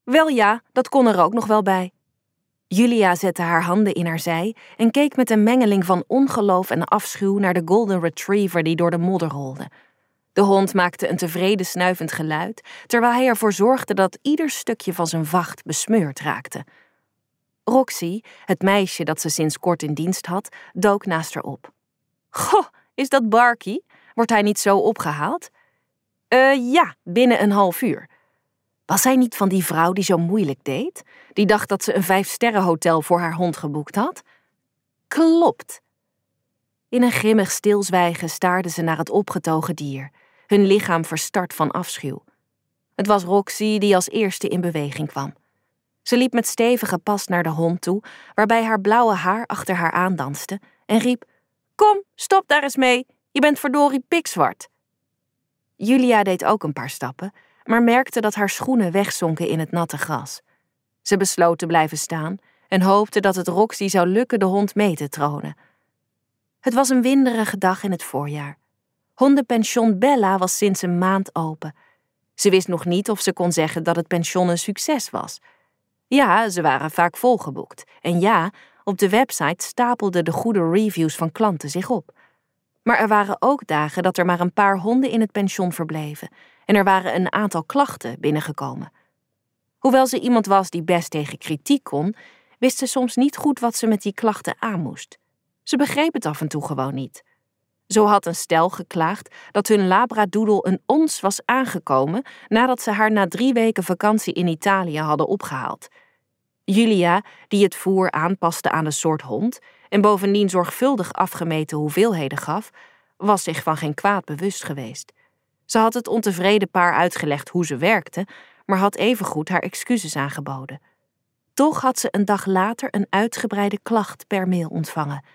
Wel ja, dat kon er ook nog wel bij. Julia zette haar handen in haar zij en keek met een mengeling van ongeloof en afschuw naar de golden retriever die door de modder rolde. De hond maakte een tevreden snuivend geluid, terwijl hij ervoor zorgde dat ieder stukje van zijn vacht besmeurd raakte. Roxy, het meisje dat ze sinds kort in dienst had, dook naast haar op. Goh, is dat Barky? Wordt hij niet zo opgehaald? Ja, binnen een half uur. Was hij niet van die vrouw die zo moeilijk deed? Die dacht dat ze een 5-sterrenhotel voor haar hond geboekt had? Klopt. In een grimmig stilzwijgen staarden ze naar het opgetogen dier, hun lichaam verstard van afschuw. Het was Roxy die als eerste in beweging kwam. Ze liep met stevige pas naar de hond toe, waarbij haar blauwe haar achter haar aandanste, en riep: Kom, stop daar eens mee, je bent verdorie pikzwart. Julia deed ook een paar stappen, maar merkte dat haar schoenen wegzonken in het natte gras. Ze besloot te blijven staan en hoopte dat het Roxy zou lukken de hond mee te tronen. Het was een winderige dag in het voorjaar. Hondenpension Bella was sinds een maand open. Ze wist nog niet of ze kon zeggen dat het pension een succes was. Ja, ze waren vaak volgeboekt. En ja, op de website stapelden de goede reviews van klanten zich op. Maar er waren ook dagen dat er maar een paar honden in het pension verbleven en er waren een aantal klachten binnengekomen. Hoewel ze iemand was die best tegen kritiek kon, wist ze soms niet goed wat ze met die klachten aan moest. Ze begreep het af en toe gewoon niet. Zo had een stel geklaagd dat hun labradoodle een ons was aangekomen nadat ze haar na 3 weken vakantie in Italië hadden opgehaald. Julia, die het voer aanpaste aan de soort hond en bovendien zorgvuldig afgemeten hoeveelheden gaf, was zich van geen kwaad bewust geweest. Ze had het ontevreden paar uitgelegd hoe ze werkte, maar had evengoed haar excuses aangeboden. Toch had ze een dag later een uitgebreide klacht per mail ontvangen.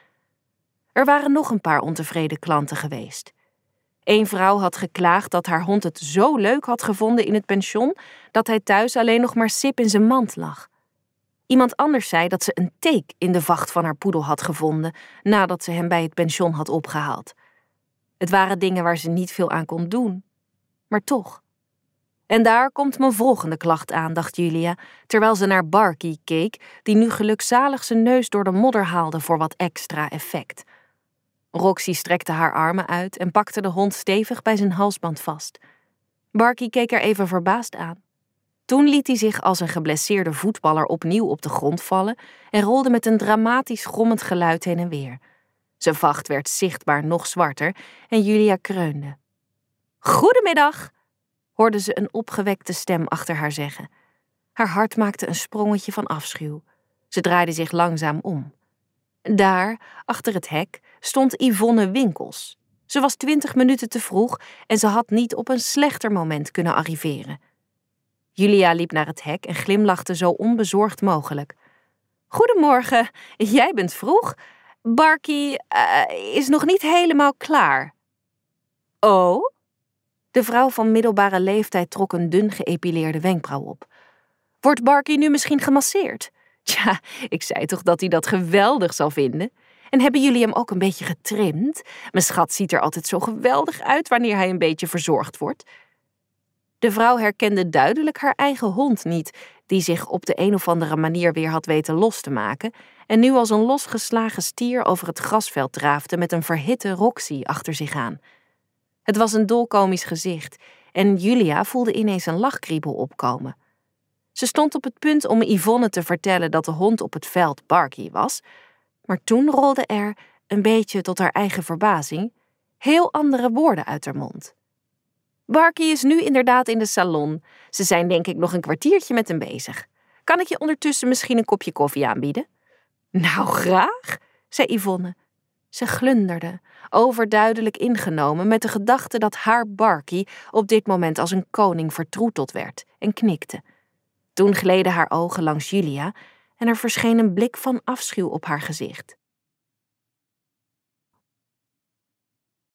Er waren nog een paar ontevreden klanten geweest. Eén vrouw had geklaagd dat haar hond het zo leuk had gevonden in het pension dat hij thuis alleen nog maar sip in zijn mand lag. Iemand anders zei dat ze een teek in de vacht van haar poedel had gevonden nadat ze hem bij het pension had opgehaald. Het waren dingen waar ze niet veel aan kon doen. Maar toch. En daar komt mijn volgende klacht aan, dacht Julia, terwijl ze naar Barky keek, die nu gelukzalig zijn neus door de modder haalde voor wat extra effect. Roxy strekte haar armen uit en pakte de hond stevig bij zijn halsband vast. Barky keek er even verbaasd aan. Toen liet hij zich als een geblesseerde voetballer opnieuw op de grond vallen en rolde met een dramatisch grommend geluid heen en weer. Zijn vacht werd zichtbaar nog zwarter en Julia kreunde. Goedemiddag, hoorde ze een opgewekte stem achter haar zeggen. Haar hart maakte een sprongetje van afschuw. Ze draaide zich langzaam om. Daar, achter het hek, stond Yvonne Winkels. Ze was 20 minuten te vroeg en ze had niet op een slechter moment kunnen arriveren. Julia liep naar het hek en glimlachte zo onbezorgd mogelijk. Goedemorgen, jij bent vroeg. Barky is nog niet helemaal klaar. Oh? De vrouw van middelbare leeftijd trok een dun geëpileerde wenkbrauw op. Wordt Barky nu misschien gemasseerd? Tja, ik zei toch dat hij dat geweldig zal vinden? En hebben jullie hem ook een beetje getrimd? Mijn schat ziet er altijd zo geweldig uit wanneer hij een beetje verzorgd wordt. De vrouw herkende duidelijk haar eigen hond niet, die zich op de een of andere manier weer had weten los te maken en nu als een losgeslagen stier over het grasveld draafde met een verhitte Roxy achter zich aan. Het was een dolkomisch gezicht en Julia voelde ineens een lachkriebel opkomen. Ze stond op het punt om Yvonne te vertellen dat de hond op het veld Barky was, maar toen rolden er, een beetje tot haar eigen verbazing, heel andere woorden uit haar mond. Barky is nu inderdaad in de salon. Ze zijn denk ik nog een kwartiertje met hem bezig. Kan ik je ondertussen misschien een kopje koffie aanbieden? Nou, graag, zei Yvonne. Ze glunderde, overduidelijk ingenomen met de gedachte dat haar Barky op dit moment als een koning vertroeteld werd en knikte. Toen gleden haar ogen langs Julia en er verscheen een blik van afschuw op haar gezicht.